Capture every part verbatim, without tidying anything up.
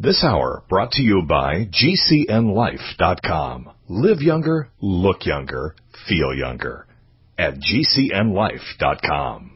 This hour brought to you by G C N life dot com. Live younger, look younger, feel younger. At G C N life dot com.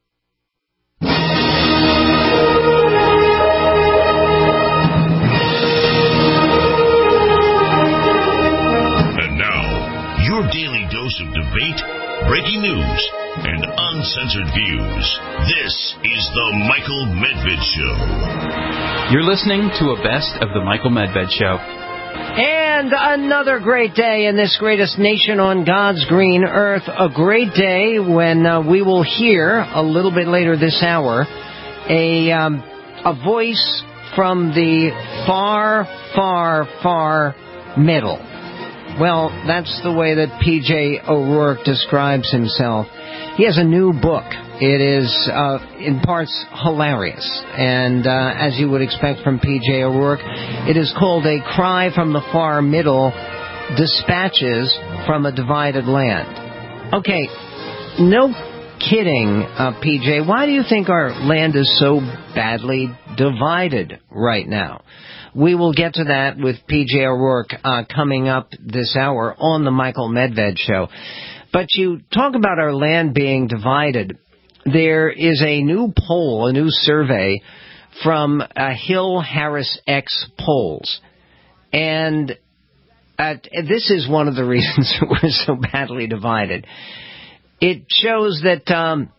And now, your daily dose of debate, breaking news, and uncensored views. This is the Michael Medved Show. You're listening to a best of the Michael Medved Show. And another great day in this greatest nation on God's green earth. A great day when uh, we will hear, a little bit later this hour, a, um, a voice from the far, far, far middle. Well, that's the way that P J O'Rourke describes himself. He has a new book. It is, uh, in parts, hilarious. And uh, as you would expect from P J O'Rourke, it is called A Cry from the Far Middle, Dispatches from a Divided Land. Okay, no kidding, uh, P J. Why do you think our land is so badly divided right now? We will get to that with P J O'Rourke uh, coming up this hour on the Michael Medved Show. But you talk about our land being divided. There is a new poll, a new survey from uh, Hill Harris X polls. And uh, this is one of the reasons we're so badly divided. It shows that um,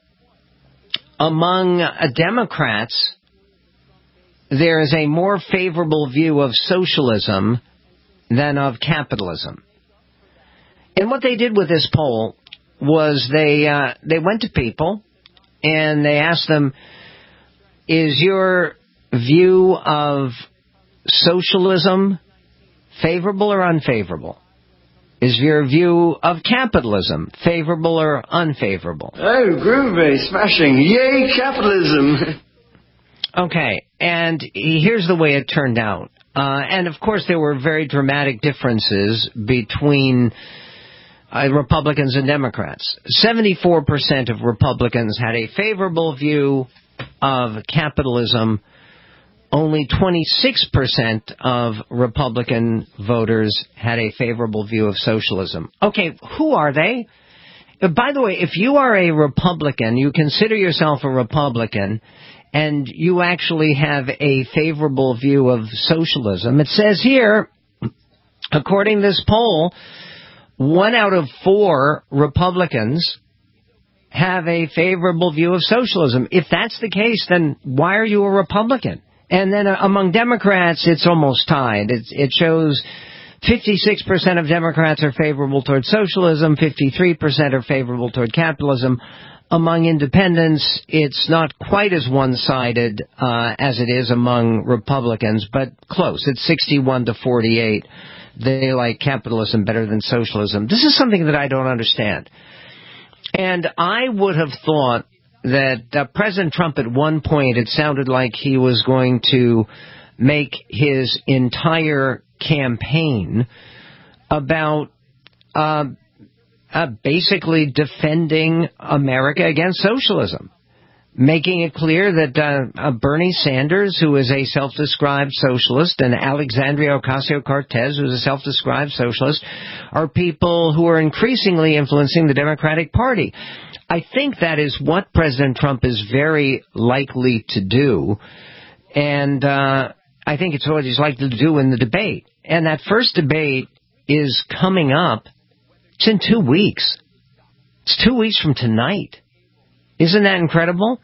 among uh, Democrats, there is a more favorable view of socialism than of capitalism. And what they did with this poll was they uh, they went to people and they asked them, is your view of socialism favorable or unfavorable? Is your view of capitalism favorable or unfavorable? Oh, groovy, smashing, yay, capitalism! Okay, and here's the way it turned out. Uh, and, of course, there were very dramatic differences between uh, Republicans and Democrats. seventy-four percent of Republicans had a favorable view of capitalism. Only twenty-six percent of Republican voters had a favorable view of socialism. Okay, who are they? By the way, if you are a Republican, you consider yourself a Republican, and you actually have a favorable view of socialism, it says here, according to this poll, one out of four Republicans have a favorable view of socialism. If that's the case, then why are you a Republican? And then uh, among Democrats, it's almost tied. It, it shows fifty-six percent of Democrats are favorable toward socialism, fifty-three percent are favorable toward capitalism. Among independents, it's not quite as one-sided uh, as it is among Republicans, but close. It's sixty-one to forty-eight. They like capitalism better than socialism. This is something that I don't understand. And I would have thought that uh, President Trump at one point, it sounded like he was going to make his entire campaign about uh, uh, basically defending America against socialism, making it clear that uh, uh, Bernie Sanders, who is a self-described socialist, and Alexandria Ocasio-Cortez, who is a self-described socialist, are people who are increasingly influencing the Democratic Party. I think that is what President Trump is very likely to do, and uh, I think it's what he's likely to do in the debate. And that first debate is coming up. It's in two weeks. It's two weeks from tonight. Isn't that incredible?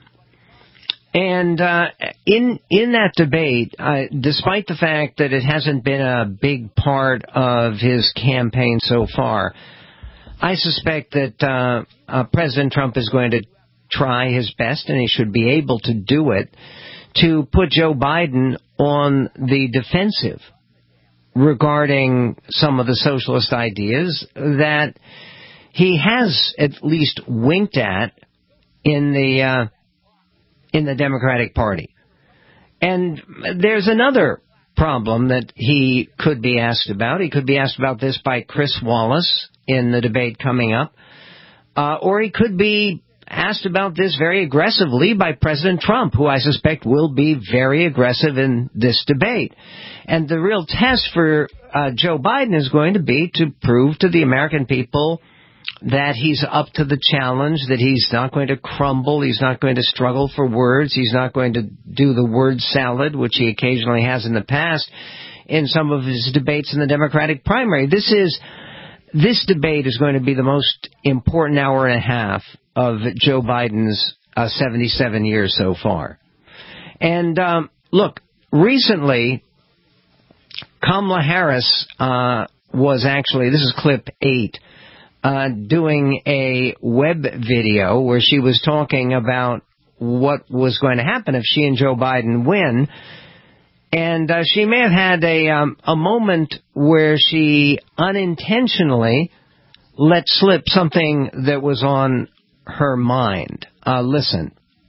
And uh, in in that debate, uh, despite the fact that it hasn't been a big part of his campaign so far, I suspect that uh, uh, President Trump is going to try his best, and he should be able to do it, to put Joe Biden on the defensive regarding some of the socialist ideas that he has at least winked at in the uh, in the Democratic Party. And there's another problem that he could be asked about. He could be asked about this by Chris Wallace in the debate coming up. Uh, or he could be asked about this very aggressively by President Trump, who I suspect will be very aggressive in this debate. And the real test for uh, Joe Biden is going to be to prove to the American people that he's up to the challenge, that he's not going to crumble, he's not going to struggle for words, he's not going to do the word salad, which he occasionally has in the past in some of his debates in the Democratic primary. This is this debate is going to be the most important hour and a half of Joe Biden's uh, seventy-seven years so far. And um, look, recently, Kamala Harris uh, was actually, this is clip eight, Uh, doing a web video where she was talking about what was going to happen if she and Joe Biden win. And uh, she may have had a, um, a moment where she unintentionally let slip something that was on her mind. Uh, listen.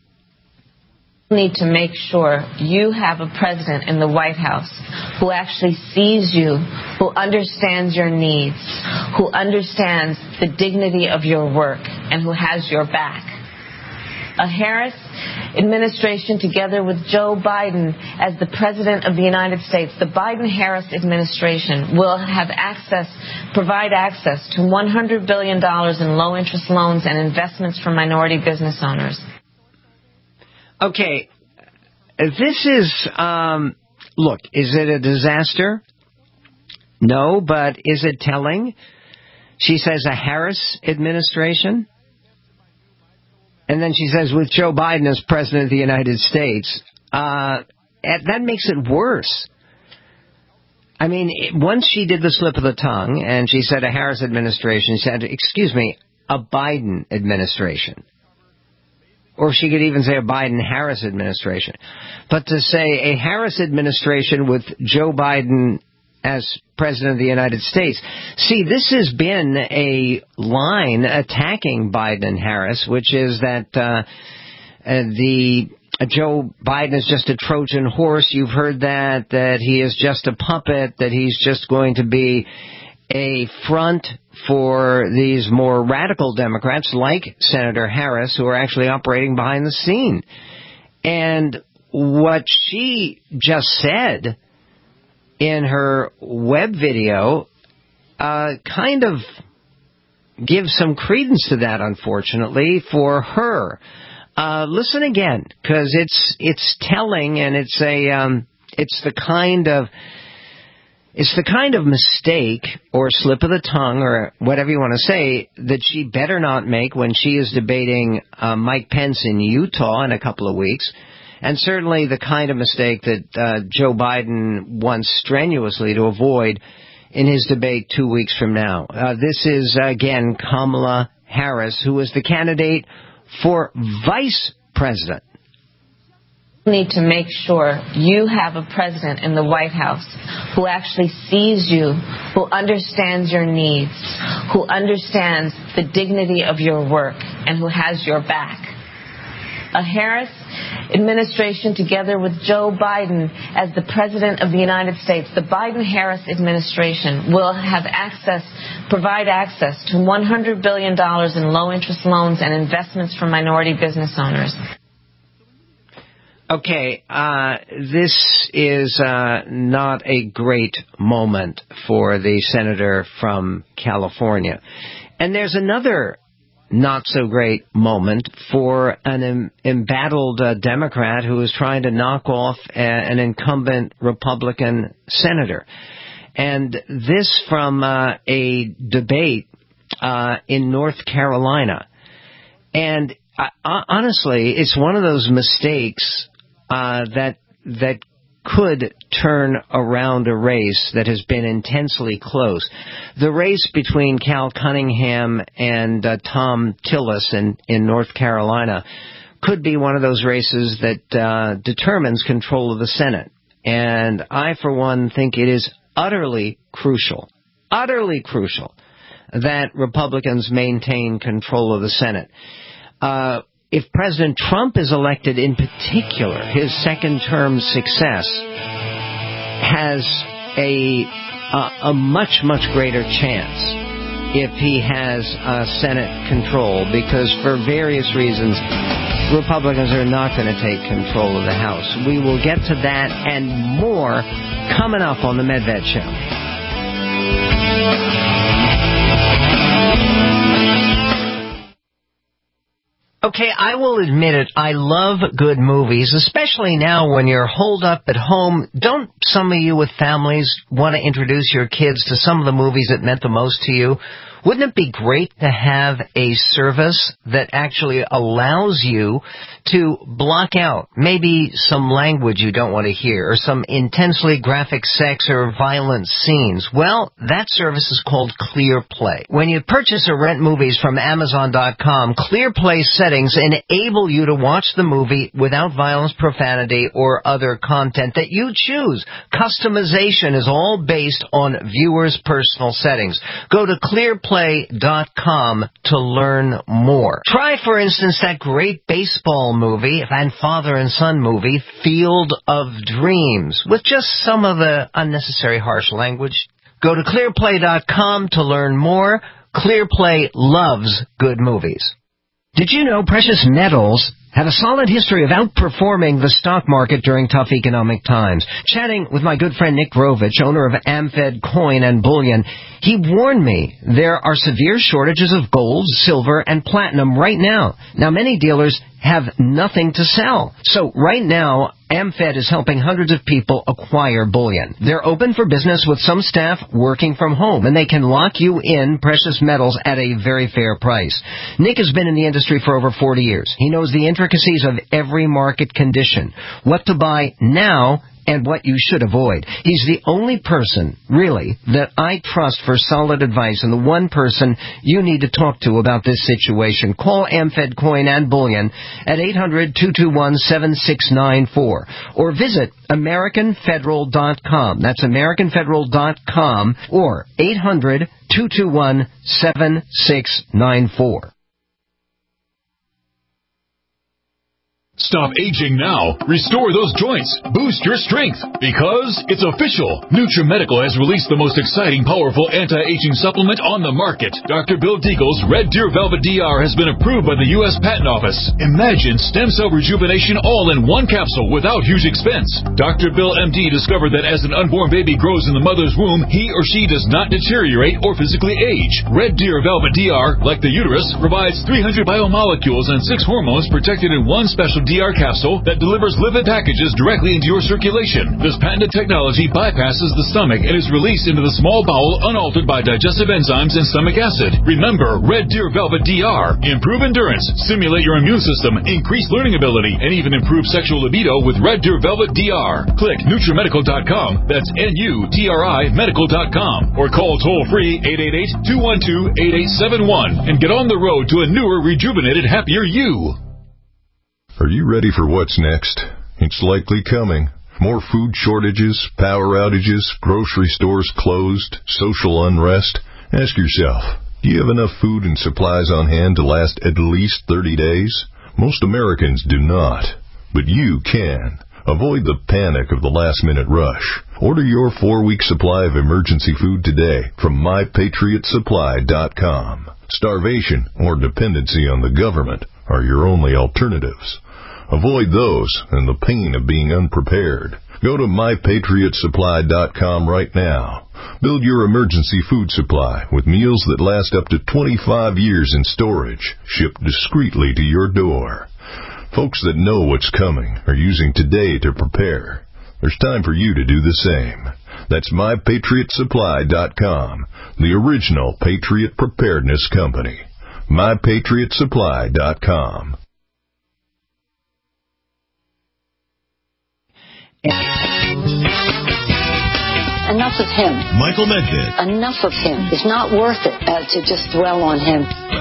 Need to make sure you have a president in the White House who actually sees you, who understands your needs, who understands the dignity of your work, and who has your back. A Harris administration together with Joe Biden as the President of the United States, the Biden-Harris administration will have access, provide access to one hundred billion dollars in low-interest loans and investments for minority business owners. Okay, this is, um, look, is it a disaster? No, but is it telling? She says a Harris administration. And then she says with Joe Biden as President of the United States. Uh, that makes it worse. I mean, once she did the slip of the tongue and she said a Harris administration, she said, excuse me, a Biden administration. Or she could even say a Biden-Harris administration. But to say a Harris administration with Joe Biden as President of the United States. See, this has been a line attacking Biden and Harris, which is that uh, uh, the uh, Joe Biden is just a Trojan horse. You've heard that, that he is just a puppet, that he's just going to be a front for these more radical Democrats like Senator Harris, who are actually operating behind the scene. And what she just said in her web video uh, kind of gives some credence to that, unfortunately, for her. Uh, listen again, because it's it's telling, and it's a um, it's the kind of It's the kind of mistake or slip of the tongue or whatever you want to say that she better not make when she is debating uh, Mike Pence in Utah in a couple of weeks. And certainly the kind of mistake that uh, Joe Biden wants strenuously to avoid in his debate two weeks from now. Uh, this is, again, Kamala Harris, who is the candidate for vice president. Need to make sure you have a president in the White House who actually sees you, who understands your needs, who understands the dignity of your work, and who has your back. A Harris administration together with Joe Biden as the President of the United States, the Biden-Harris administration will have access, provide access to one hundred billion dollars in low-interest loans and investments for minority business owners. Okay, uh, this is uh, not a great moment for the senator from California. And there's another not-so-great moment for an em- embattled uh, Democrat who is trying to knock off a- an incumbent Republican senator. And this from uh, a debate uh, in North Carolina. And uh, honestly, it's one of those mistakes Uh, that that could turn around a race that has been intensely close. The race between Cal Cunningham and uh, Tom Tillis in, in North Carolina could be one of those races that uh, determines control of the Senate. And I, for one, think it is utterly crucial, utterly crucial that Republicans maintain control of the Senate. Uh If President Trump is elected in particular, his second-term success has a, a a much, much greater chance if he has uh, Senate control, because for various reasons, Republicans are not going to take control of the House. We will get to that and more coming up on the Medved Show. Okay, I will admit it, I love good movies, especially now when you're holed up at home. Don't some of you with families want to introduce your kids to some of the movies that meant the most to you? Wouldn't it be great to have a service that actually allows you to block out maybe some language you don't want to hear or some intensely graphic sex or violent scenes? Well, that service is called ClearPlay. When you purchase or rent movies from Amazon dot com, ClearPlay settings enable you to watch the movie without violence, profanity, or other content that you choose. Customization is all based on viewers' personal settings. Go to ClearPlay dot com to learn more. Try, for instance, that great baseball movie and father and son movie, Field of Dreams, with just some of the unnecessary harsh language. Go to ClearPlay dot com to learn more. ClearPlay loves good movies. Did you know precious metals have a solid history of outperforming the stock market during tough economic times? Chatting with my good friend Nick Grovich, owner of AmFed Coin and Bullion, he warned me there are severe shortages of gold, silver, and platinum right now. Now, many dealers have nothing to sell. So right now, AmFed is helping hundreds of people acquire bullion. They're open for business with some staff working from home, and they can lock you in precious metals at a very fair price. Nick has been in the industry for over forty years. He knows the intricacies of every market condition, what to buy now, and what you should avoid. He's the only person, really, that I trust for solid advice, and the one person you need to talk to about this situation. Call AmFed Coin and Bullion at eight hundred, two two one, seven six nine four or visit American Federal dot com. That's American Federal dot com or eight hundred, two two one, seven six nine four. Stop aging now. Restore those joints. Boost your strength. Because it's official. NutriMedical has released the most exciting, powerful anti-aging supplement on the market. Doctor Bill Deagle's Red Deer Velvet D R has been approved by the U S Patent Office. Imagine stem cell rejuvenation all in one capsule without huge expense. Doctor Bill M D discovered that as an unborn baby grows in the mother's womb, he or she does not deteriorate or physically age. Red Deer Velvet D R, like the uterus, provides three hundred biomolecules and six hormones protected in one special D R capsule that delivers lipid packages directly into your circulation. This patented technology bypasses the stomach and is released into the small bowel unaltered by digestive enzymes and stomach acid. Remember, Red Deer Velvet D R. Improve endurance, stimulate your immune system, increase learning ability, and even improve sexual libido with Red Deer Velvet D R. Click NutriMedical dot com, that's N U T R I Medical dot com, or call toll-free eight eight eight, two one two, eight eight seven one and get on the road to a newer, rejuvenated, happier you. Are you ready for what's next? It's likely coming. More food shortages, power outages, grocery stores closed, social unrest. Ask yourself, do you have enough food and supplies on hand to last at least thirty days? Most Americans do not, but you can. Avoid the panic of the last-minute rush. Order your four-week supply of emergency food today from my patriot supply dot com. Starvation or dependency on the government are your only alternatives. Avoid those and the pain of being unprepared. Go to my patriot supply dot com right now. Build your emergency food supply with meals that last up to twenty-five years in storage, shipped discreetly to your door. Folks that know what's coming are using today to prepare. There's time for you to do the same. That's my patriot supply dot com, the original Patriot Preparedness Company. my patriot supply dot com. Enough of him. Michael Medved. Enough of him. It's not worth it uh, to just dwell on him.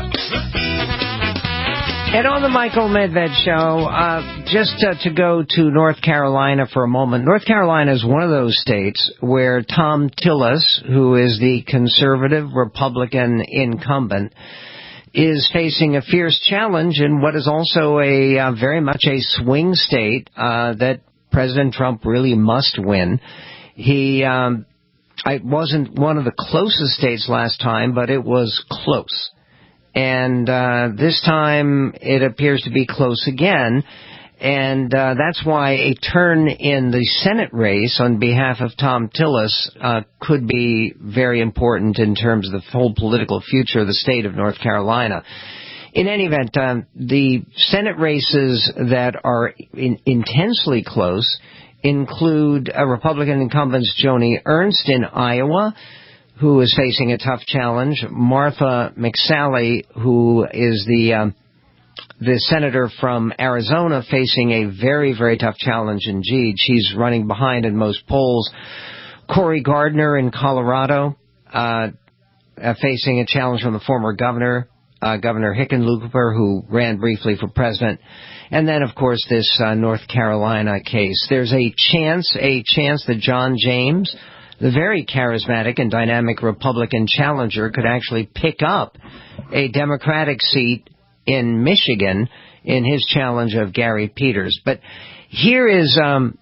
And on the Michael Medved Show, uh, just uh, to go to North Carolina for a moment. North Carolina is one of those states where Thom Tillis, who is the conservative Republican incumbent, is facing a fierce challenge in what is also a uh, very much a swing state uh, that President Trump really must win. He um, it wasn't one of the closest states last time, but it was close. And uh, this time it appears to be close again. And uh, that's why a turn in the Senate race on behalf of Thom Tillis uh, could be very important in terms of the whole political future of the state of North Carolina. In any event, um, the Senate races that are in- intensely close include uh, Republican incumbents Joni Ernst in Iowa, who is facing a tough challenge, Martha McSally, who is the um, the senator from Arizona, facing a very, very tough challenge indeed. She's running behind in most polls. Cory Gardner in Colorado, uh, uh, facing a challenge from the former governor, uh, Governor Hickenlooper, who ran briefly for president. And then, of course, this uh, North Carolina case. There's a chance, a chance that John James, the very charismatic and dynamic Republican challenger, could actually pick up a Democratic seat in Michigan in his challenge of Gary Peters. But here is um,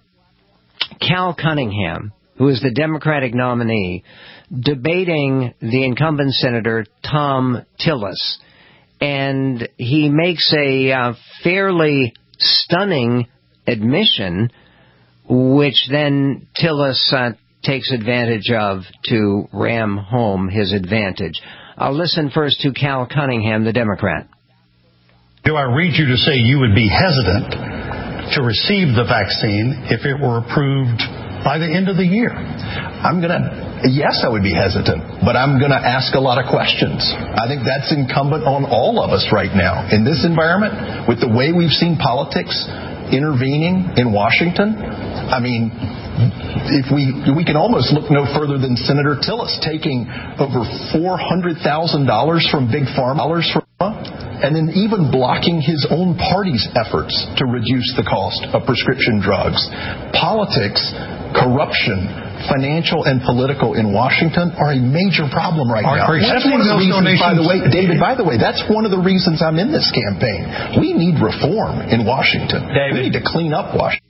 Cal Cunningham, who is the Democratic nominee, debating the incumbent Senator Thom Tillis. And he makes a uh, fairly stunning admission, which then Tillis uh, takes advantage of to ram home his advantage. I'll listen first to Cal Cunningham, the Democrat. Do I read you to say you would be hesitant to receive the vaccine if it were approved by the end of the year? I'm going to, yes, I would be hesitant, but I'm going to ask a lot of questions. I think that's incumbent on all of us right now. In this environment, with the way we've seen politics intervening in Washington, I mean, if we we can almost look no further than Senator Tillis taking over four hundred thousand dollars from Big Pharma, and then even blocking his own party's efforts to reduce the cost of prescription drugs. Politics, corruption, financial and political in Washington are a major problem right now. That's one of the reasons, by the way, David, by the way, that's one of the reasons I'm in this campaign. We need reform in Washington. David. We need to clean up Washington.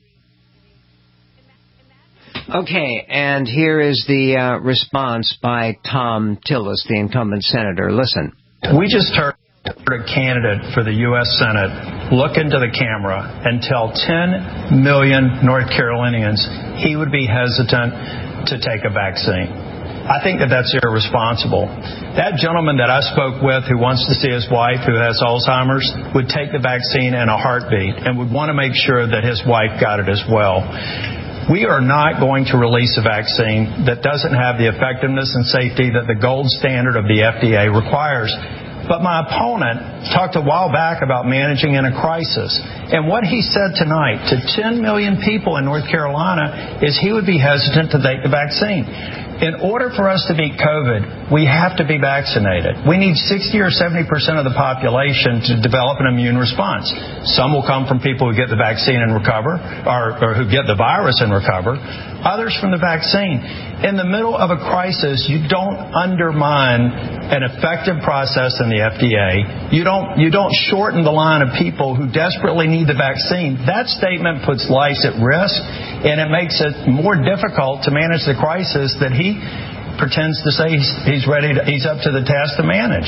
Okay, and here is the uh, response by Thom Tillis, the incumbent senator. Listen. We just heard a candidate for the U S Senate look into the camera and tell ten million North Carolinians he would be hesitant to take a vaccine. I think that that's irresponsible. That gentleman that I spoke with who wants to see his wife who has Alzheimer's would take the vaccine in a heartbeat and would want to make sure that his wife got it as well. We are not going to release a vaccine that doesn't have the effectiveness and safety that the gold standard of the F D A requires. But my opponent talked a while back about managing in a crisis. And what he said tonight to ten million people in North Carolina is he would be hesitant to take the vaccine. In order for us to beat COVID, we have to be vaccinated. We need sixty or seventy percent of the population to develop an immune response. Some will come from people who get the vaccine and recover, or, or who get the virus and recover. Others from the vaccine. In the middle of a crisis, you don't undermine an effective process in the F D A. You don't, you don't shorten the line of people who desperately need the vaccine. That statement puts lives at risk, and it makes it more difficult to manage the crisis that he pretends to say he's, he's ready to, he's up to the task to manage.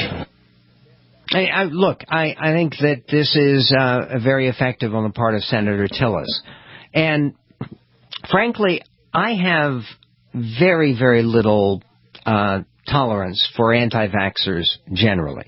Hey, I, look, I, I think that this is uh, very effective on the part of Senator Tillis. And frankly, I have very, very little uh, tolerance for anti-vaxxers generally.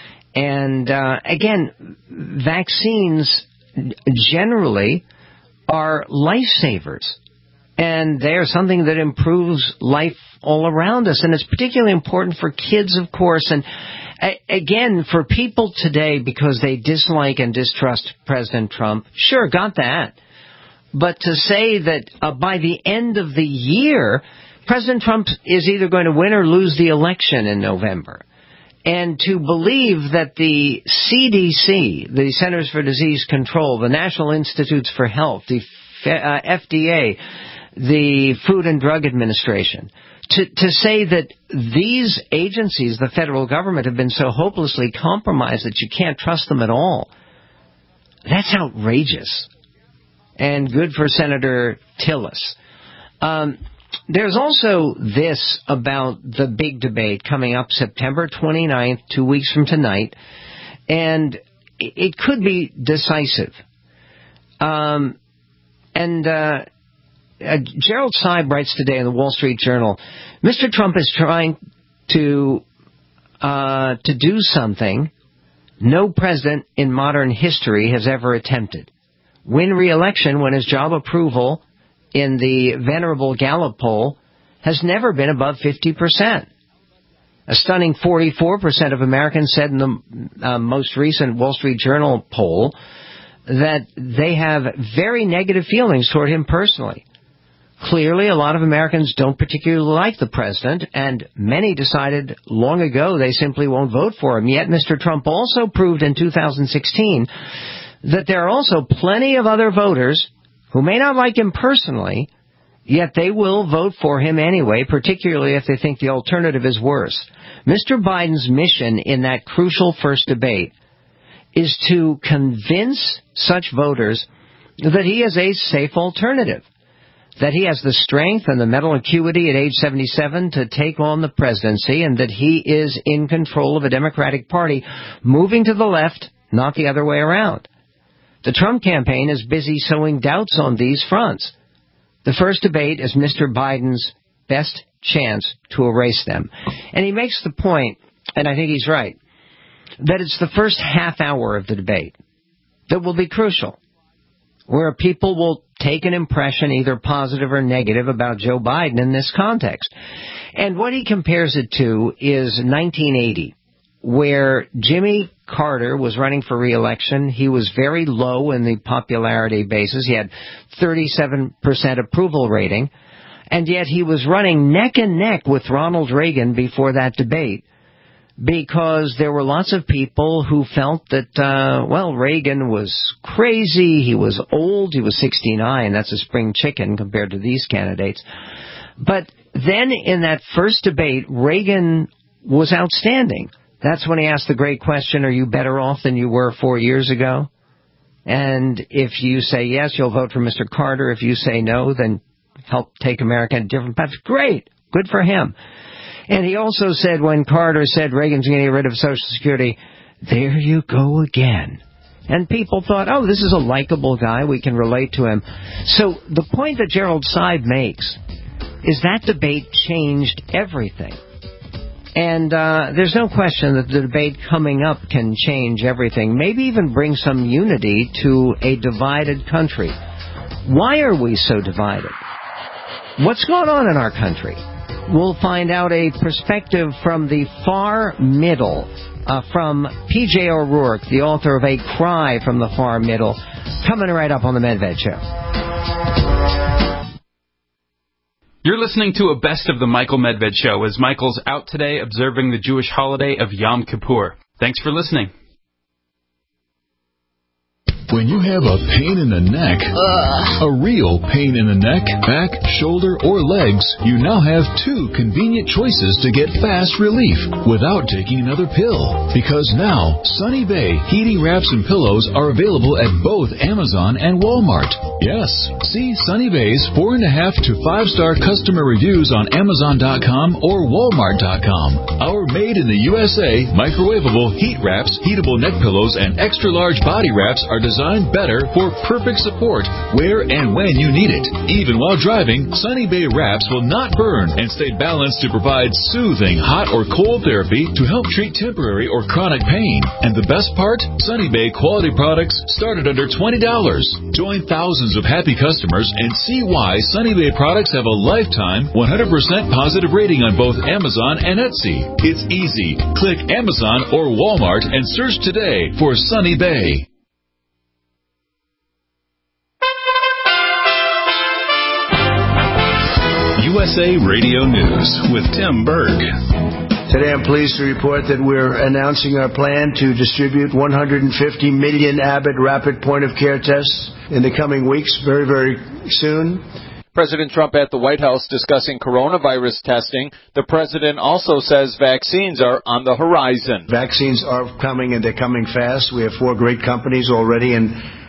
And uh, again, vaccines generally are lifesavers. And they are something that improves life all around us. And it's particularly important for kids, of course. And a- again, for people today, because they dislike and distrust President Trump, sure, got that. But to say that uh, by the end of the year, President Trump is either going to win or lose the election in November. And to believe that the C D C, the Centers for Disease Control, the National Institutes for Health, the uh, F D A, the Food and Drug Administration, to, to say that these agencies, the federal government, have been so hopelessly compromised that you can't trust them at all, that's outrageous. And good for Senator Tillis. Um, There's also this about the big debate coming up September twenty-ninth, two weeks from tonight, and it could be decisive. Um, and uh, uh, Gerald Seib writes today in the Wall Street Journal, Mister Trump is trying to uh, to do something no president in modern history has ever attempted. Win re-election when his job approval in the venerable Gallup poll has never been above fifty percent. A stunning forty-four percent of Americans said in the uh, most recent Wall Street Journal poll that they have very negative feelings toward him personally. Clearly, a lot of Americans don't particularly like the president, and many decided long ago they simply won't vote for him. Yet Mister Trump also proved in two thousand sixteen that there are also plenty of other voters who may not like him personally, yet they will vote for him anyway, particularly if they think the alternative is worse. Mister Biden's mission in that crucial first debate is to convince such voters that he is a safe alternative, that he has the strength and the mental acuity at age seventy-seven to take on the presidency, and that he is in control of a Democratic Party moving to the left, not the other way around. The Trump campaign is busy sowing doubts on these fronts. The first debate is Mister Biden's best chance to erase them. And he makes the point, and I think he's right, that it's the first half hour of the debate that will be crucial, where people will take an impression, either positive or negative, about Joe Biden in this context. And what he compares it to is nineteen eighty, where Jimmy Carter was running for re-election. He was very low in the popularity basis. He had thirty-seven percent approval rating, and yet he was running neck and neck with Ronald Reagan before that debate, because there were lots of people who felt that, uh, well, Reagan was crazy, he was old, he was sixty-nine, that's a spring chicken compared to these candidates. But then in that first debate, Reagan was outstanding. That's when he asked the great question, are you better off than you were four years ago? And if you say yes, you'll vote for Mister Carter. If you say no, then help take America in a different path. Great. Good for him. And he also said, when Carter said Reagan's going to get rid of Social Security, there you go again. And people thought, oh, this is a likable guy, we can relate to him. So the point that Gerald Seib makes is that debate changed everything. And uh, there's no question that the debate coming up can change everything, maybe even bring some unity to a divided country. Why are we so divided? What's going on in our country? We'll find out a perspective from the far middle, uh, from P J O'Rourke, the author of A Cry from the Far Middle, coming right up on the Medved Show. You're listening to a Best of the Michael Medved Show, as Michael's out today observing the Jewish holiday of Yom Kippur. Thanks for listening. When you have a pain in the neck, Ugh. a real pain in the neck, back, shoulder, or legs, you now have two convenient choices to get fast relief without taking another pill. Because now, Sunny Bay heating wraps and pillows are available at both Amazon and Walmart. Yes, see Sunny Bay's four and a half to five star customer reviews on Amazon dot com or Walmart dot com. Our made in the U S A microwavable heat wraps, heatable neck pillows, and extra large body wraps are designed Designed better for perfect support where and when you need it. Even while driving, Sunny Bay wraps will not burn and stay balanced to provide soothing hot or cold therapy to help treat temporary or chronic pain. And the best part? Sunny Bay quality products start at under twenty dollars. Join thousands of happy customers and see why Sunny Bay products have a lifetime one hundred percent positive rating on both Amazon and Etsy. It's easy. Click Amazon or Walmart and search today for Sunny Bay. U S A Radio News with Tim Berg. Today I'm pleased to report that we're announcing our plan to distribute one hundred fifty million Abbott rapid point-of-care tests in the coming weeks, very, very soon. President Trump at the White House discussing coronavirus testing. The president also says vaccines are on the horizon. Vaccines are coming, and they're coming fast. We have four great companies already in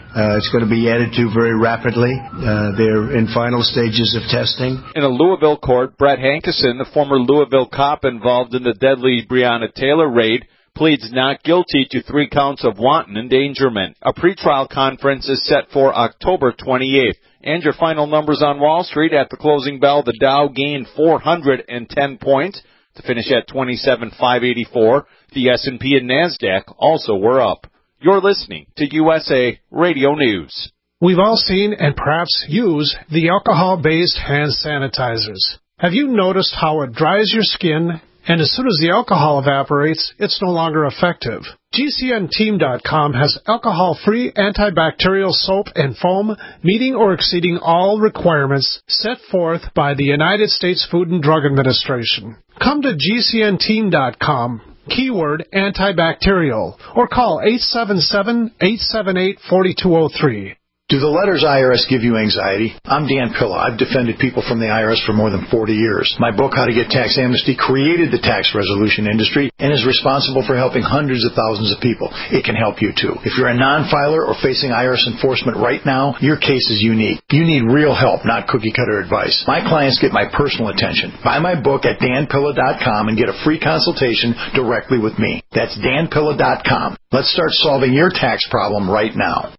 Uh, it's going to be added to very rapidly. Uh, they're in final stages of testing. In a Louisville court, Brett Hankerson, the former Louisville cop involved in the deadly Breonna Taylor raid, pleads not guilty to three counts of wanton endangerment. A pretrial conference is set for October twenty-eighth. And your final numbers on Wall Street at the closing bell, the Dow gained four hundred ten points to finish at twenty-seven thousand five hundred eighty-four. The S and P and NASDAQ also were up. You're listening to U S A Radio News. We've all seen and perhaps use the alcohol-based hand sanitizers. Have you noticed how it dries your skin, and as soon as the alcohol evaporates, it's no longer effective? G C N team dot com has alcohol-free antibacterial soap and foam meeting or exceeding all requirements set forth by the United States Food and Drug Administration. Come to G C N team dot com, keyword antibacterial, or call eight seven seven, eight seven eight, four two zero three. Do the letters I R S give you anxiety? I'm Dan Pilla. I've defended people from the I R S for more than forty years. My book, How to Get Tax Amnesty, created the tax resolution industry and is responsible for helping hundreds of thousands of people. It can help you, too. If you're a non-filer or facing I R S enforcement right now, your case is unique. You need real help, not cookie-cutter advice. My clients get my personal attention. Buy my book at dan pilla dot com and get a free consultation directly with me. That's dan pilla dot com. Let's start solving your tax problem right now.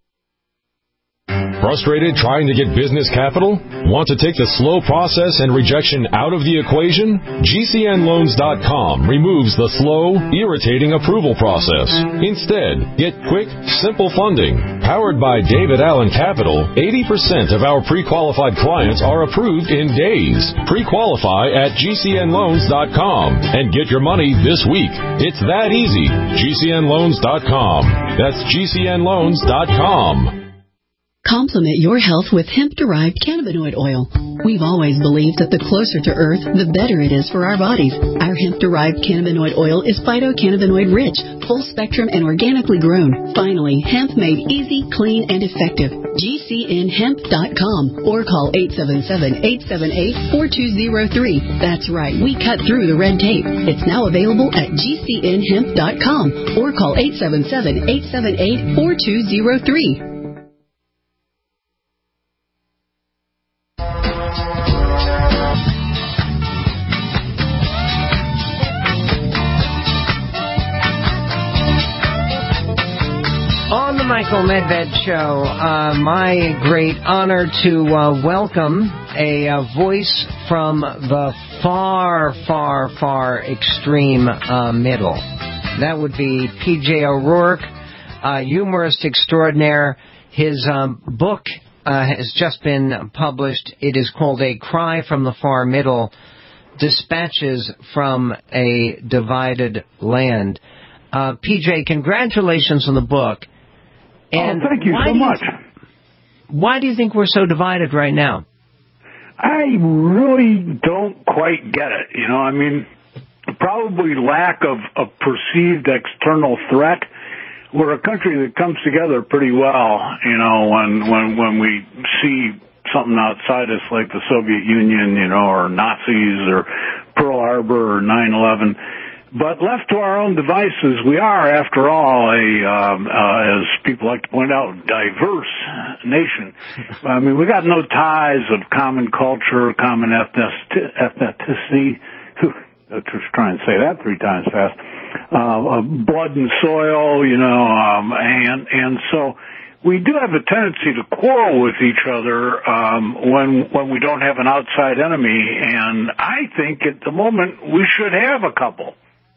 Frustrated trying to get business capital? Want to take the slow process and rejection out of the equation? G C N loans dot com removes the slow, irritating approval process. Instead, get quick, simple funding. Powered by David Allen Capital, eighty percent of our pre-qualified clients are approved in days. Pre-qualify at G C N loans dot com and get your money this week. It's that easy. G C N loans dot com. That's G C N loans dot com. Complement your health with hemp-derived cannabinoid oil. We've always believed that the closer to Earth, the better it is for our bodies. Our hemp-derived cannabinoid oil is phytocannabinoid-rich, full-spectrum, and organically grown. Finally, hemp made easy, clean, and effective. G C N hemp dot com or call eight seven seven, eight seven eight, four two zero three. That's right, we cut through the red tape. It's now available at G C N hemp dot com or call eight seven seven, eight seven eight, four two zero three. Michael Medved Show. Uh, my great honor to uh, welcome a uh, voice from the far, far, far extreme uh, middle. That would be P J O'Rourke, uh, humorist extraordinaire. His um, book uh, has just been published. It is called A Cry from the Far Middle, Dispatches from a Divided Land. Uh, P J, congratulations on the book. And oh, thank you so much. You, why do you think we're so divided right now? I really don't quite get it. You know, I mean, probably lack of a perceived external threat. We're a country that comes together pretty well, you know, when when when we see something outside us like the Soviet Union, you know, or Nazis or Pearl Harbor or nine eleven. But left to our own devices, we are, after all, a, um, uh, as people like to point out, diverse nation. I mean, we got no ties of common culture, common ethnicity. Let's just try and say that three times fast. Uh, blood and soil, you know, um, and and so we do have a tendency to quarrel with each other um, when when we don't have an outside enemy. And I think at the moment we should have a couple.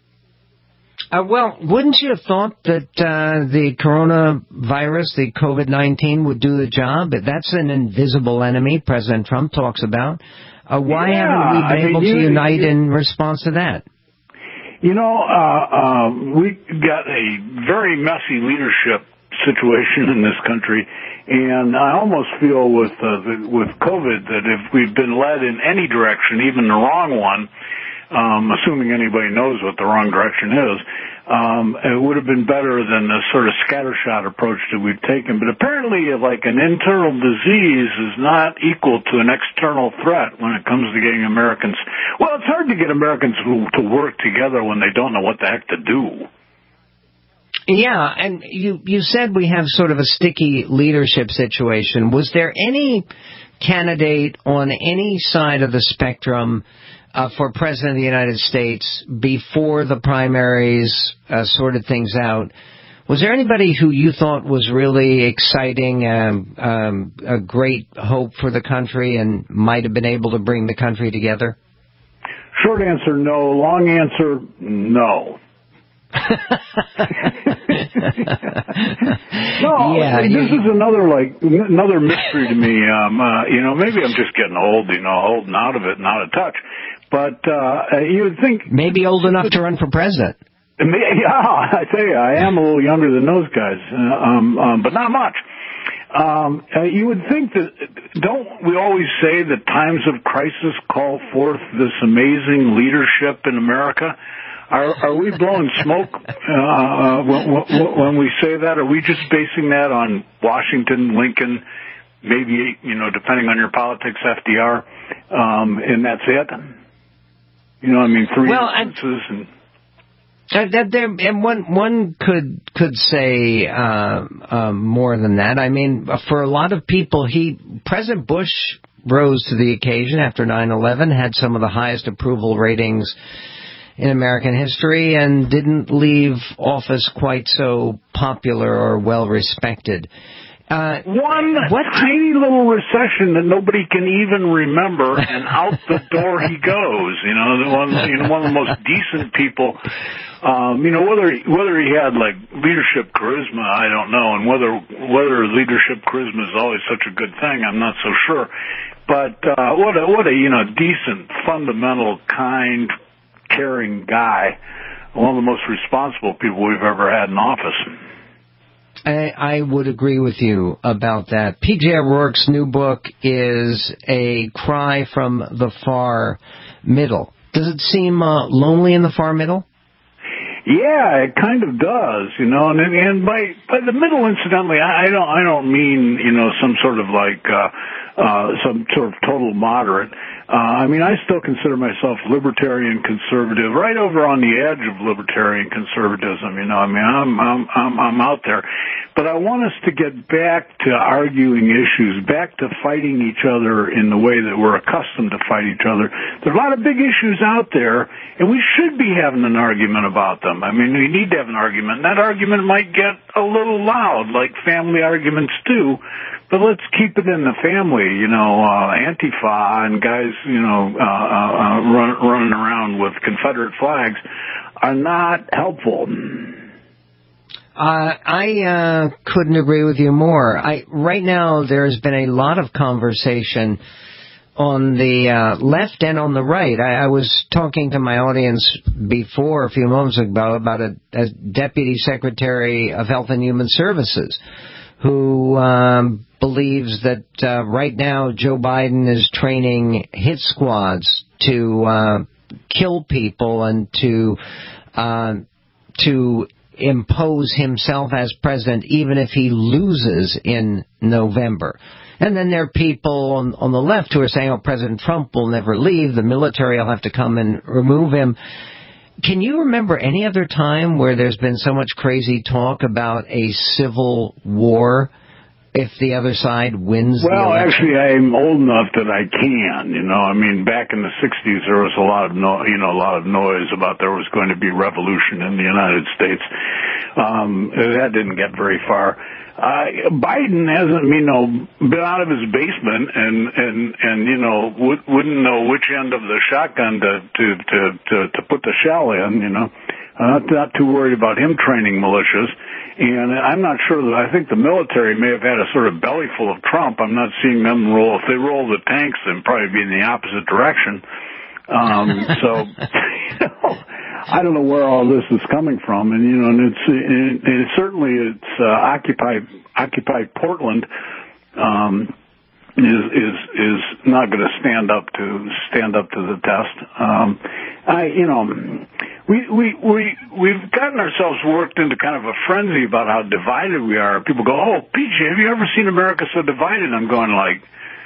Uh, well, wouldn't you have thought that uh, the coronavirus, the COVID nineteen, would do the job? That's an invisible enemy President Trump talks about. Uh, why yeah, haven't we been I mean, able you, to unite you, in response to that? You know, uh, uh, we got a very messy leadership situation in this country, and I almost feel with uh, the, with COVID that if we've been led in any direction, even the wrong one, Um, assuming anybody knows what the wrong direction is, um, it would have been better than the sort of scattershot approach that we've taken. But apparently, like an internal disease is not equal to an external threat when it comes to getting Americans. Well, it's hard to get Americans to work together when they don't know what the heck to do. Yeah, and you, you said we have sort of a sticky leadership situation. Was there any candidate on any side of the spectrum uh, for President of the United States before the primaries uh, sorted things out? Was there anybody who you thought was really exciting, um, um, a great hope for the country and might have been able to bring the country together? Short answer, no. Long answer, no. no, yeah, this you, is another like another mystery to me. Um, uh, you know, maybe I'm just getting old, you know, holding out of it and out of touch. But uh, you would think maybe old enough to run for president. Yeah, I tell you, I am a little younger than those guys, uh, um, um, but not much. Um, uh, you would think that, don't we always say that times of crisis call forth this amazing leadership in America? Are, are we blowing smoke uh, when, when we say that? Are we just basing that on Washington, Lincoln, maybe, you know, depending on your politics, F D R, um, and that's it? You know, I mean, three well, instances and... Uh, that there, and one one could could say uh, uh, more than that. I mean, for a lot of people, he President Bush rose to the occasion after nine eleven, had some of the highest approval ratings in American history, and didn't leave office quite so popular or well respected. Uh, one what? tiny little recession that nobody can even remember, and out the door he goes. You know, the one, you know, one of the most decent people. Um, you know, whether whether he had like leadership charisma, I don't know, and whether whether leadership charisma is always such a good thing, I'm not so sure. But uh, what a what a you know decent, fundamental, kind, caring guy, one of the most responsible people we've ever had in office. I, I would agree with you about that. P J O'Rourke's new book is a cry from the far middle. Does it seem uh, lonely in the far middle? Yeah, it kind of does, you know, and and by by the middle, incidentally, I don't I don't mean you know some sort of like uh, uh, some sort of total moderate. Uh, I mean, I still consider myself libertarian conservative, right over on the edge of libertarian conservatism. You know, I mean, I'm I'm I'm, I'm out there, but I want us to get back to arguing issues, back to fighting each other in the way that we're accustomed to fight each other. There's a lot of big issues out there, and we should be having an argument about them. I mean, we need to have an argument, and that argument might get a little loud, like family arguments do. But let's keep it in the family, you know, uh, Antifa and guys, you know, uh, uh, run, running around with Confederate flags are not helpful. Uh, I uh, couldn't agree with you more. I, right now, there's been a lot of conversation on the uh, left and on the right. I, I was talking to my audience before, a few moments ago, about a, a Deputy Secretary of Health and Human Services who um, believes that uh, right now Joe Biden is training hit squads to uh, kill people and to uh, to impose himself as president, even if he loses in November. And then there are people on, on the left who are saying, oh, President Trump will never leave, the military will have to come and remove him. Can you remember any other time where there's been so much crazy talk about a civil war if the other side wins well, the election? Well, actually, I'm old enough that I can, you know. I mean, back in the sixties, there was a lot of, no, you know, a lot of noise about there was going to be revolution in the United States. Um, that didn't get very far. Uh, Biden hasn't, you know, been out of his basement and, and, and, you know, w- wouldn't know which end of the shotgun to, to, to, to, to put the shell in, you know. I'm not, not too worried about him training militias. And I'm not sure that, I think the military may have had a sort of belly full of Trump. I'm not seeing them roll. If they roll the tanks, then probably be in the opposite direction. Um, so, you know, I don't know where all this is coming from, and you know, and it's it, it, certainly it's uh, Occupy Occupy Portland um, is is is not going to stand up to stand up to the test. Um, I you know we we we we've gotten ourselves worked into kind of a frenzy about how divided we are. People go, "Oh, P J, have you ever seen America so divided?" I'm going like,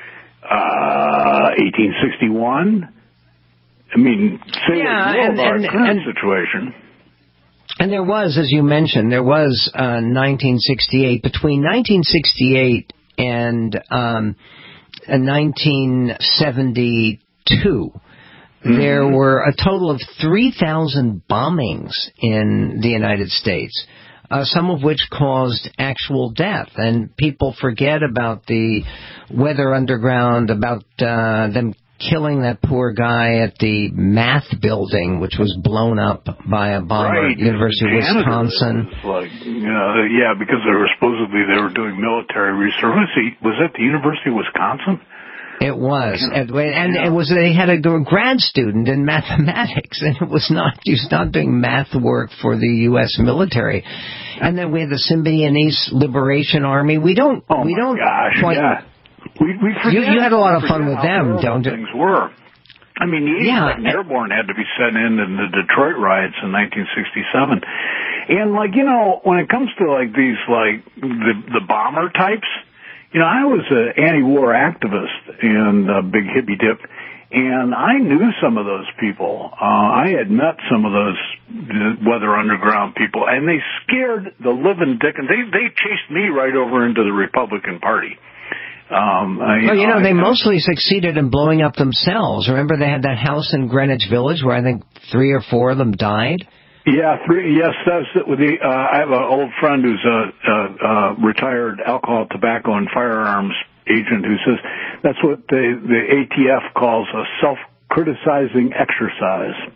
uh, eighteen sixty-one. I mean, say yeah, what you will and, about and, our current and, situation. And there was, as you mentioned, there was uh, nineteen sixty-eight. Between nineteen sixty-eight and um, nineteen seventy-two, mm-hmm. there were a total of three thousand bombings in the United States, uh, some of which caused actual death. And people forget about the Weather Underground, about uh, them killing that poor guy at the math building, which was blown up by a bomber right. at University of Wisconsin. Like, you know, yeah, because they were supposedly they were doing military research. Was that the University of Wisconsin? It was, and, and it was. They had a grad student in mathematics, and it was not. He was not doing math work for the U S military. And then we had the Symbionese Liberation Army. We don't. Oh we my don't gosh! quite, yeah. We, we you, you had a lot of fun with them, don't you? Things were. I mean, the yeah. eighty-second Airborne had to be sent in in the Detroit riots in nineteen sixty-seven. And, like, you know, when it comes to, like, these, like, the, the bomber types, you know, I was an anti-war activist and a big hippie dip, and I knew some of those people. Uh, I had met some of those Weather Underground people, and they scared the living dickens. They, they chased me right over into the Republican Party. Um, I, well, you know, I, they I, mostly succeeded in blowing up themselves. Remember they had that house in Greenwich Village where I think three or four of them died? Yeah, three, yes, that's it. With the, uh, I have an old friend who's a, a, a retired alcohol, tobacco, and firearms agent who says that's what the, the A T F calls a self-criticizing exercise.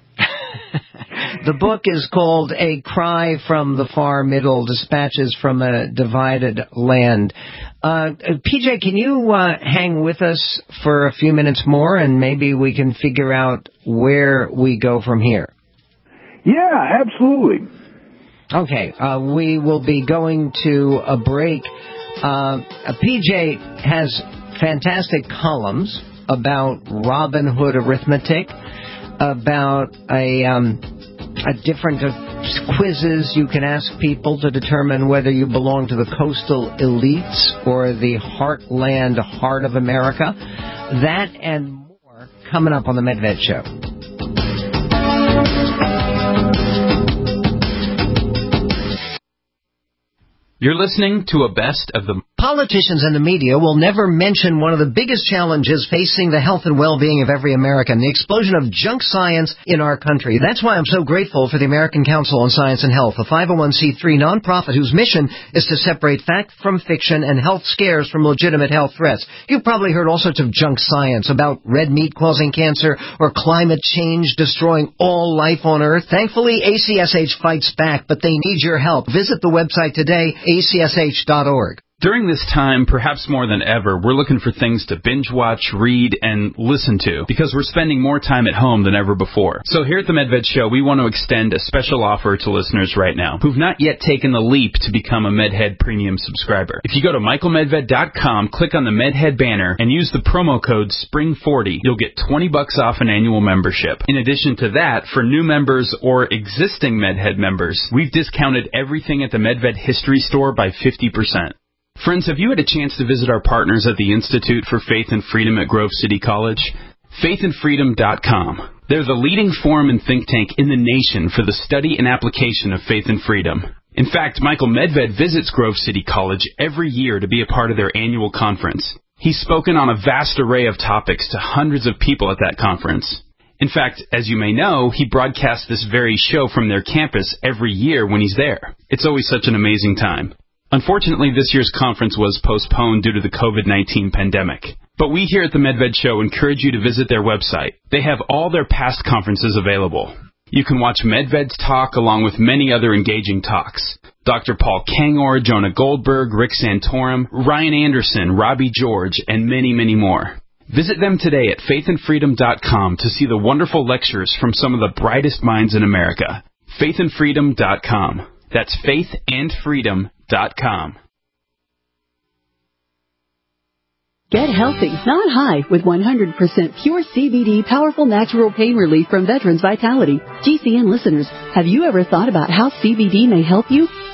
The book is called A Cry from the Far Middle, Dispatches from a Divided Land. Uh, P J, can you uh, hang with us for a few minutes more, and maybe we can figure out where we go from here? Yeah, absolutely. Okay, uh, we will be going to a break. Uh, P J has fantastic columns about Robin Hood arithmetic, about a... Um, A different uh, quizzes you can ask people to determine whether you belong to the coastal elites or the heartland, heart of America. That and more coming up on the Medved Show. You're listening to a best of the... Politicians and the media will never mention one of the biggest challenges facing the health and well-being of every American, the explosion of junk science in our country. That's why I'm so grateful for the American Council on Science and Health, a five oh one c three nonprofit whose mission is to separate fact from fiction and health scares from legitimate health threats. You've probably heard all sorts of junk science about red meat causing cancer or climate change destroying all life on Earth. Thankfully, A C S H fights back, but they need your help. Visit the website today, A C S H dot org. During this time, perhaps more than ever, we're looking for things to binge watch, read, and listen to, because we're spending more time at home than ever before. So here at the Medved Show, we want to extend a special offer to listeners right now who've not yet taken the leap to become a MedHead Premium subscriber. If you go to michael medved dot com, click on the MedHead banner, and use the promo code spring forty, you'll get twenty bucks off an annual membership. In addition to that, for new members or existing MedHead members, we've discounted everything at the Medved History Store by fifty percent. Friends, have you had a chance to visit our partners at the Institute for Faith and Freedom at Grove City College? faith and freedom dot com. They're the leading forum and think tank in the nation for the study and application of faith and freedom. In fact, Michael Medved visits Grove City College every year to be a part of their annual conference. He's spoken on a vast array of topics to hundreds of people at that conference. In fact, as you may know, he broadcasts this very show from their campus every year when he's there. It's always such an amazing time. Unfortunately, this year's conference was postponed due to the covid nineteen pandemic. But we here at the Medved Show encourage you to visit their website. They have all their past conferences available. You can watch Medved's talk along with many other engaging talks. Doctor Paul Kangor, Jonah Goldberg, Rick Santorum, Ryan Anderson, Robbie George, and many, many more. Visit them today at faith and freedom dot com to see the wonderful lectures from some of the brightest minds in America. faith and freedom dot com. That's faith and freedom dot com. Get healthy, not high, with one hundred percent pure C B D powerful natural pain relief from Veterans Vitality. G C N listeners, have you ever thought about how C B D may help you?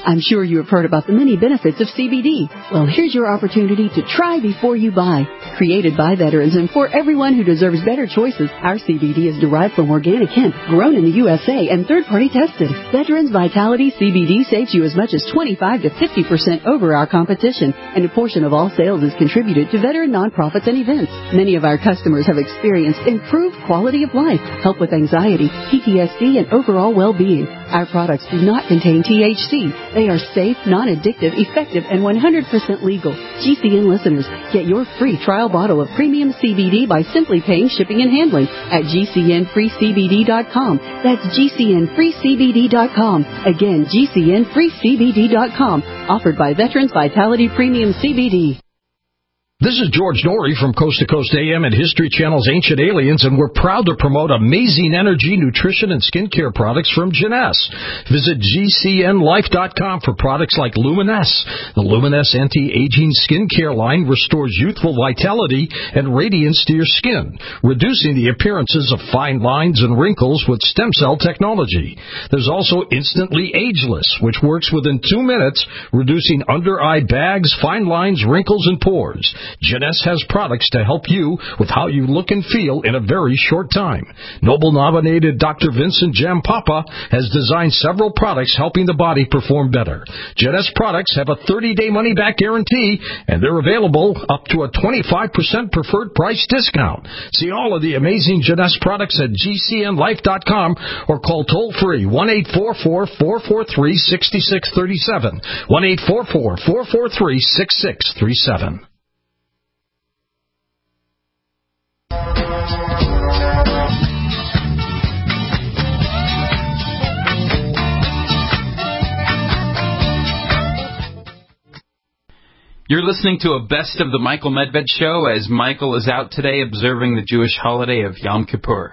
I'm sure you have heard about the many benefits of C B D. Well, here's your opportunity to try before you buy. Created by veterans and for everyone who deserves better choices, our C B D is derived from organic hemp, grown in the U S A and third-party tested. Veterans Vitality C B D saves you as much as twenty-five to fifty percent over our competition, and a portion of all sales is contributed to veteran nonprofits and events. Many of our customers have experienced improved quality of life, help with anxiety, P T S D, and overall well-being. Our products do not contain T H C. They are safe, non-addictive, effective, and one hundred percent legal. G C N listeners, get your free trial bottle of premium C B D by simply paying shipping and handling at G C N free C B D dot com. That's G C N free C B D dot com. Again, G C N free C B D dot com. Offered by Veterans Vitality Premium C B D. This is George Norrie from Coast to Coast A M and History Channel's Ancient Aliens, and we're proud to promote amazing energy, nutrition, and skincare products from Jeunesse. Visit G C N life dot com for products like Luminesse. The Luminesse anti-aging skincare line restores youthful vitality and radiance to your skin, reducing the appearances of fine lines and wrinkles with stem cell technology. There's also Instantly Ageless, which works within two minutes, reducing under-eye bags, fine lines, wrinkles, and pores. Jeunesse has products to help you with how you look and feel in a very short time. Nobel-nominated Doctor Vincent Jampapa has designed several products helping the body perform better. Jeunesse products have a thirty-day money-back guarantee, and they're available up to a twenty-five percent preferred price discount. See all of the amazing Jeunesse products at G C N life dot com or call toll-free one eight four four, four four three, six six three seven, one eight four four, four four three, six six three seven. You're listening to a Best of the Michael Medved Show as Michael is out today observing the Jewish holiday of Yom Kippur.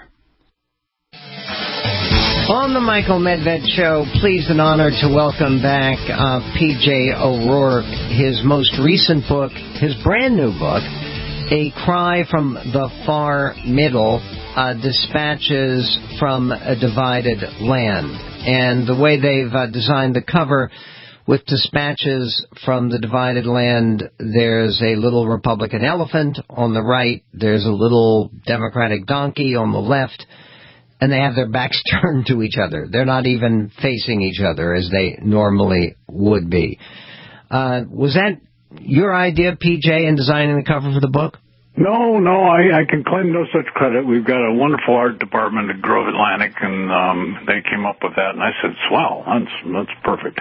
On the Michael Medved Show, pleased and honored to welcome back uh, P J O'Rourke, his most recent book, his brand new book, A Cry from the Far Middle, uh, Dispatches from a Divided Land. And the way they've uh, designed the cover with Dispatches from the Divided Land, there's a little Republican elephant on the right, there's a little Democratic donkey on the left, and they have their backs turned to each other. They're not even facing each other as they normally would be. Uh, was that your idea, P J, in designing the cover for the book? No, no, I, I can claim no such credit. We've got a wonderful art department at Grove Atlantic, and um, they came up with that, and I said, swell, that's, that's perfect.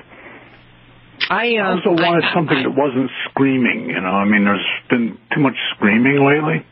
I uh, also wanted I, something I, that wasn't screaming, you know. I mean, there's been too much screaming lately.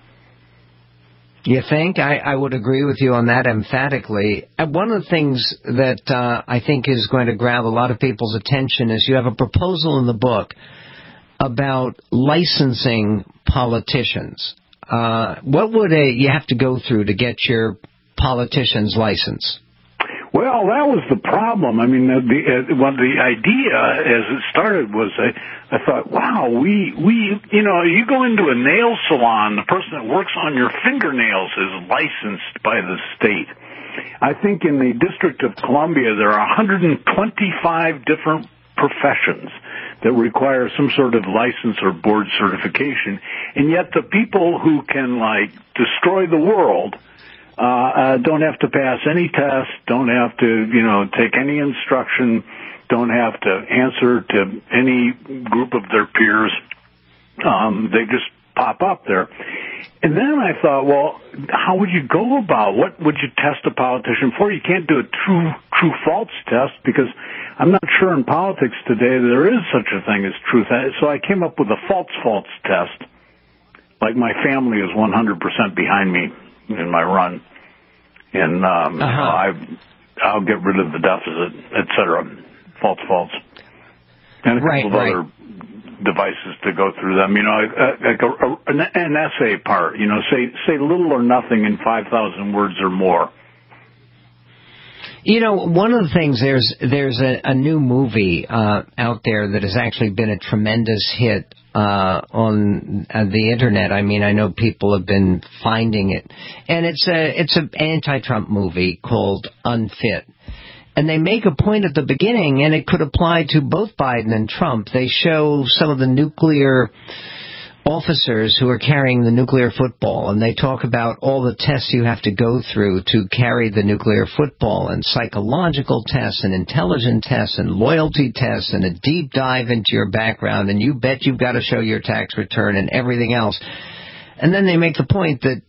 You think? I, I would agree with you on that emphatically. And one of the things that uh, I think is going to grab a lot of people's attention is you have a proposal in the book about licensing politicians. Uh, what would a, you have to go through to get your politician's license? Well, that was the problem. I mean, the the, uh, well, the idea as it started was I, I thought, wow, we we you know, you go into a nail salon, the person that works on your fingernails is licensed by the state. I think in the District of Columbia there are one hundred twenty-five different professions that require some sort of license or board certification, and yet the people who can like destroy the world Uh, uh, don't have to pass any test, don't have to, you know, take any instruction, don't have to answer to any group of their peers. Um, they just pop up there. And then I thought, well, how would you go about, what would you test a politician for? You can't do a true, true false test because I'm not sure in politics today there is such a thing as truth. So I came up with a false false test. Like my family is one hundred percent behind me in my run. And um, uh-huh. I, I'll get rid of the deficit, et cetera. False, false. And a couple right, of right. other devices to go through them. You know, like a, a, an, an essay part. You know, say say little or nothing in five thousand words or more. You know, one of the things, there's there's a, a new movie uh, out there that has actually been a tremendous hit uh, on uh, the internet. I mean, I know people have been finding it, and it's a it's an anti-Trump movie called Unfit. And they make a point at the beginning, and it could apply to both Biden and Trump. They show some of the nuclear officers who are carrying the nuclear football, and they talk about all the tests you have to go through to carry the nuclear football, and psychological tests and intelligence tests and loyalty tests and a deep dive into your background, and you bet you've got to show your tax return and everything else. And then they make the point that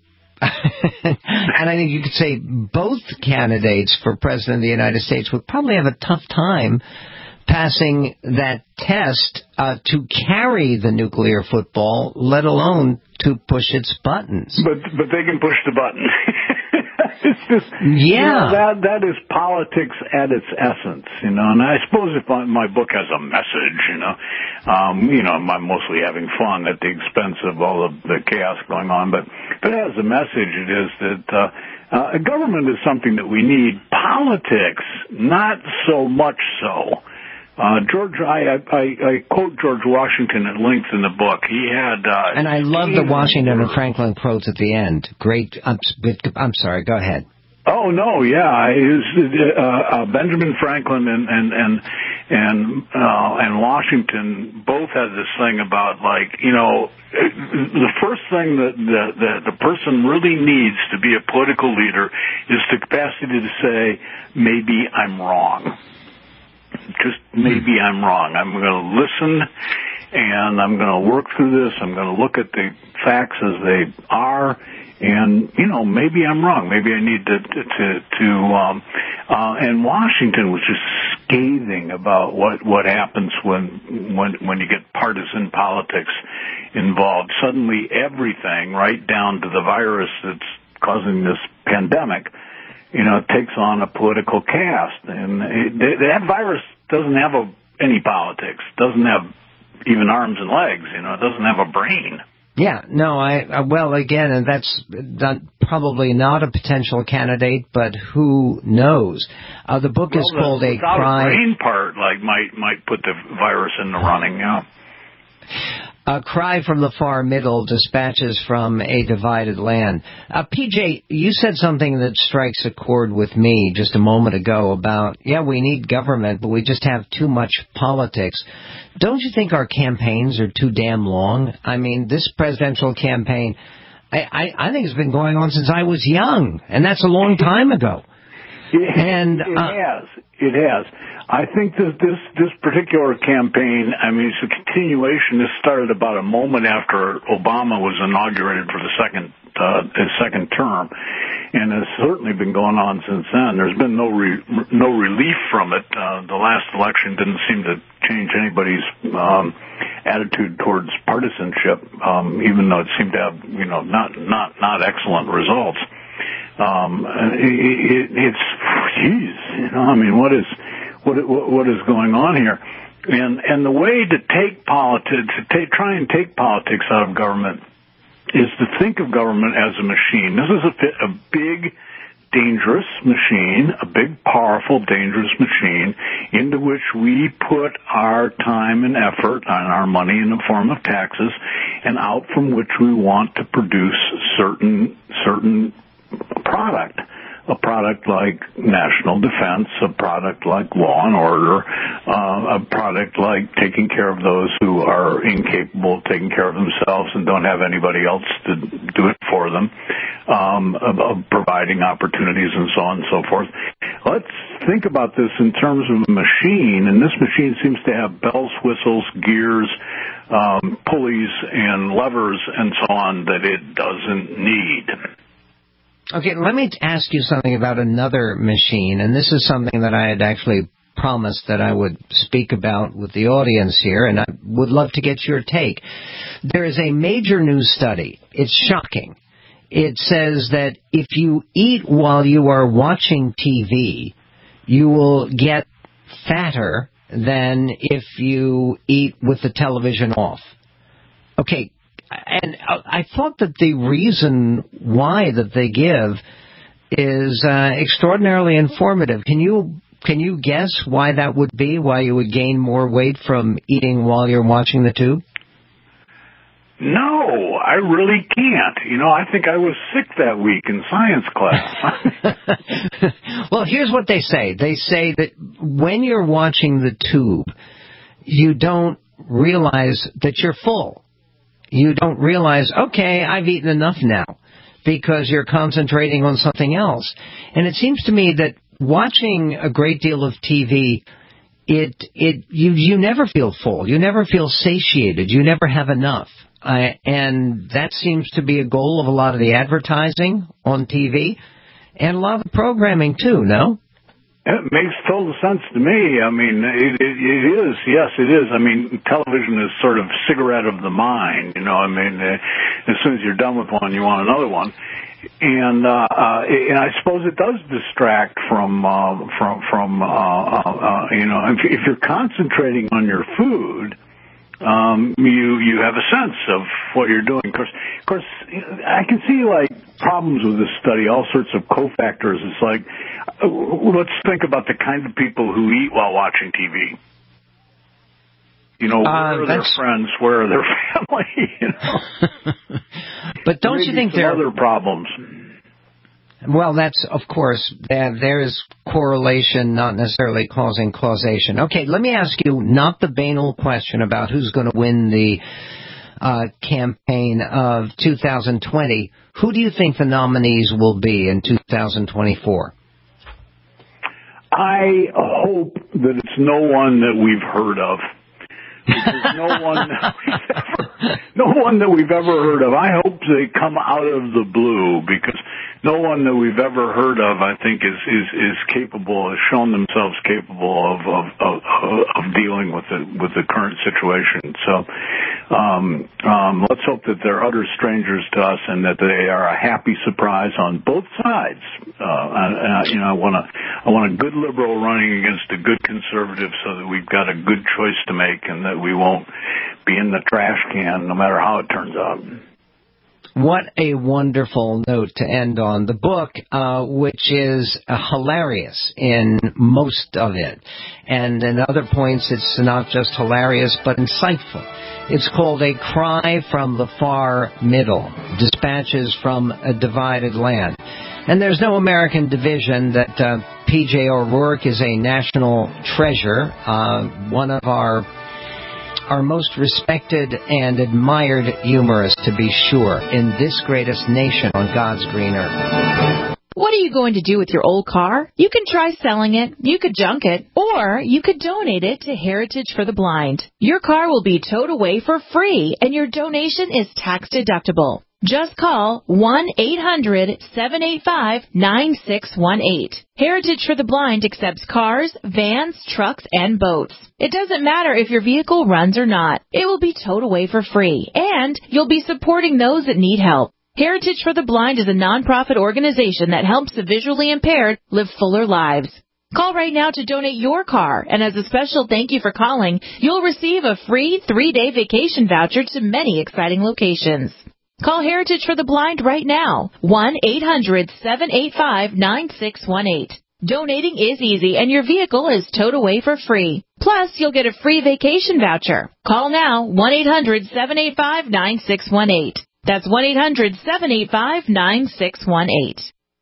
and I think you could say both candidates for President of the United States would probably have a tough time passing that test uh, to carry the nuclear football, let alone to push its buttons. But but they can push the button. It's just, yeah, you know, that that is politics at its essence, you know. And I suppose if my, my book has a message, you know, um, you know, I'm mostly having fun at the expense of all of the chaos going on. But if it has a message, it is that uh, uh, government is something that we need. Politics, not so much so. Uh, George, I, I, I quote George Washington at length in the book. He had, uh, and I love the Washington and Franklin quotes at the end. Great. I'm, I'm sorry. Go ahead. Oh no, yeah, it was, uh, uh, Benjamin Franklin and and and and, uh, and Washington both had this thing about, like, you know, the first thing that the, the the person really needs to be a political leader is the capacity to say, maybe I'm wrong. Just maybe I'm wrong. I'm going to listen, and I'm going to work through this. I'm going to look at the facts as they are, and, you know, maybe I'm wrong. Maybe I need to to to, to um, uh, and Washington was just scathing about what what happens when when when you get partisan politics involved. Suddenly, everything, right down to the virus that's causing this pandemic, you know, it takes on a political cast. And it, that virus doesn't have a, any politics, doesn't have even arms and legs, you know, it doesn't have a brain. Yeah, no, I, I well, again, and that's not, probably not a potential candidate, but who knows? Uh, the book well, is called the, A Cry. The brain part, like, might might put the virus in the running, yeah. A Cry from the Far Middle, Dispatches from a Divided Land. Uh, P J, you said something that strikes a chord with me just a moment ago about, yeah, we need government, but we just have too much politics. Don't you think our campaigns are too damn long? I mean, this presidential campaign, I, I, I think it's been going on since I was young, and that's a long time ago. It, and it uh, has. It has. I think that this this particular campaign, I mean, it's a continuation. This started about a moment after Obama was inaugurated for the second uh, his second term, and it's certainly been going on since then. There's been no re, no relief from it. Uh, the last election didn't seem to change anybody's um, attitude towards partisanship, um, even though it seemed to have, you know, not not not excellent results. Um, it, it, it's, geez, you know, I mean, what is, what, what is going on here? And, and the way to take politics, to take, try and take politics out of government is to think of government as a machine. This is a, a big, dangerous machine, a big, powerful, dangerous machine into which we put our time and effort and our money in the form of taxes, and out from which we want to produce certain, certain product, a product like national defense, a product like law and order, uh, a product like taking care of those who are incapable of taking care of themselves and don't have anybody else to do it for them, um, of, of providing opportunities and so on and so forth. Let's think about this in terms of a machine, and this machine seems to have bells, whistles, gears, um, pulleys, and levers and so on that it doesn't need. Okay, let me ask you something about another machine, and this is something that I had actually promised that I would speak about with the audience here, and I would love to get your take. There is a major news study. It's shocking. It says that if you eat while you are watching T V, you will get fatter than if you eat with the television off. Okay. And I thought that the reason why that they give is uh, extraordinarily informative. Can you can you guess why that would be? Why you would gain more weight from eating while you're watching the tube? No, I really can't. You know, I think I was sick that week in science class. Well, Well, here's what they say. They say that when you're watching the tube, you don't realize that you're full. You don't realize, okay, I've eaten enough now, because you're concentrating on something else. And it seems to me that watching a great deal of T V, it it you you never feel full. You never feel satiated. You never have enough. Uh, and that seems to be a goal of a lot of the advertising on T V and a lot of the programming too, no? It makes total sense to me. I mean, it, it, it is. Yes, it is. I mean, television is sort of cigarette of the mind. You know, I mean, uh, as soon as you're done with one, you want another one. And uh, uh, and I suppose it does distract from uh, from from uh, uh, you know, if, if you're concentrating on your food, um, you you have a sense of what you're doing. Of course, of course, I can see like problems with this study, all sorts of cofactors. It's like, uh, let's think about the kind of people who eat while watching T V. You know, where uh, are their friends? Where are their family? You know. But don't Maybe you think some there are other problems? Well, that's, of course, there, there is correlation, not necessarily causing causation. Okay, let me ask you not the banal question about who's going to win the uh, campaign of two thousand twenty. Who do you think the nominees will be in two thousand twenty-four? I hope that it's no one that we've heard of. Because no one that we've ever, no one that we've ever heard of. I hope they come out of the blue, because no one that we've ever heard of, I think, is is, is capable, has shown themselves capable of of, of, of dealing with the with the current situation. So um, um, let's hope that they're utter strangers to us, and that they are a happy surprise on both sides. Uh, I, I, you know, I want a I want a good liberal running against a good conservative, so that we've got a good choice to make, and that we won't be in the trash can no matter how it turns out. What a wonderful note to end on. The book, uh, which is uh, hilarious in most of it, and in other points it's not just hilarious but insightful. It's called A Cry from the Far Middle, Dispatches from a Divided Land. And there's no American division that uh, P J O'Rourke is a national treasure, uh, one of our our most respected and admired humorist, to be sure, in this greatest nation on God's green earth. What are you going to do with your old car? You can try selling it, you could junk it, or you could donate it to Heritage for the Blind. Your car will be towed away for free, and your donation is tax deductible. Just call one eight hundred seven eight five nine six one eight. Heritage for the Blind accepts cars, vans, trucks, and boats. It doesn't matter if your vehicle runs or not. It will be towed away for free, and you'll be supporting those that need help. Heritage for the Blind is a nonprofit organization that helps the visually impaired live fuller lives. Call right now to donate your car, and as a special thank you for calling, you'll receive a free three-day vacation voucher to many exciting locations. Call Heritage for the Blind right now, one eight hundred seven eight five nine six one eight. Donating is easy, and your vehicle is towed away for free. Plus, you'll get a free vacation voucher. Call now, one eight hundred seven eight five nine six one eight. That's one eight hundred seven eight five nine six one eight.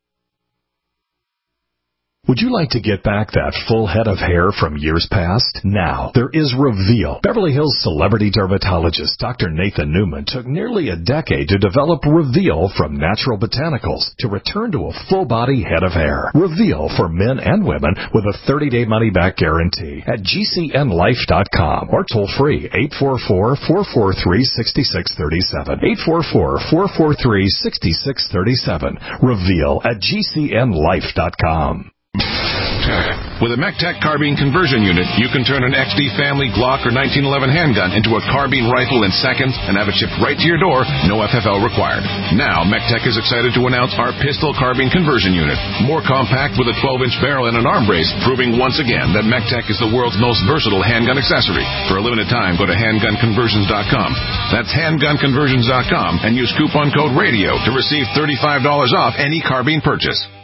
Would you like to get back that full head of hair from years past? Now, there is Reveal. Beverly Hills celebrity dermatologist Doctor Nathan Newman took nearly a decade to develop Reveal from natural botanicals to return to a full-body head of hair. Reveal for men and women with a thirty-day money-back guarantee at G C N life dot com or toll-free eight four four, four four three, six six three seven. eight four four, four four three, six six three seven. Reveal at G C N life dot com. With a MECTEC carbine conversion unit, you can turn an X D family Glock or nineteen eleven handgun into a carbine rifle in seconds and have it shipped right to your door, no F F L required. Now, MECTEC is excited to announce our pistol carbine conversion unit. More compact with a twelve-inch barrel and an arm brace, proving once again that MECTEC is the world's most versatile handgun accessory. For a limited time, go to handgun conversions dot com. That's handgun conversions dot com and use coupon code RADIO to receive thirty-five dollars off any carbine purchase.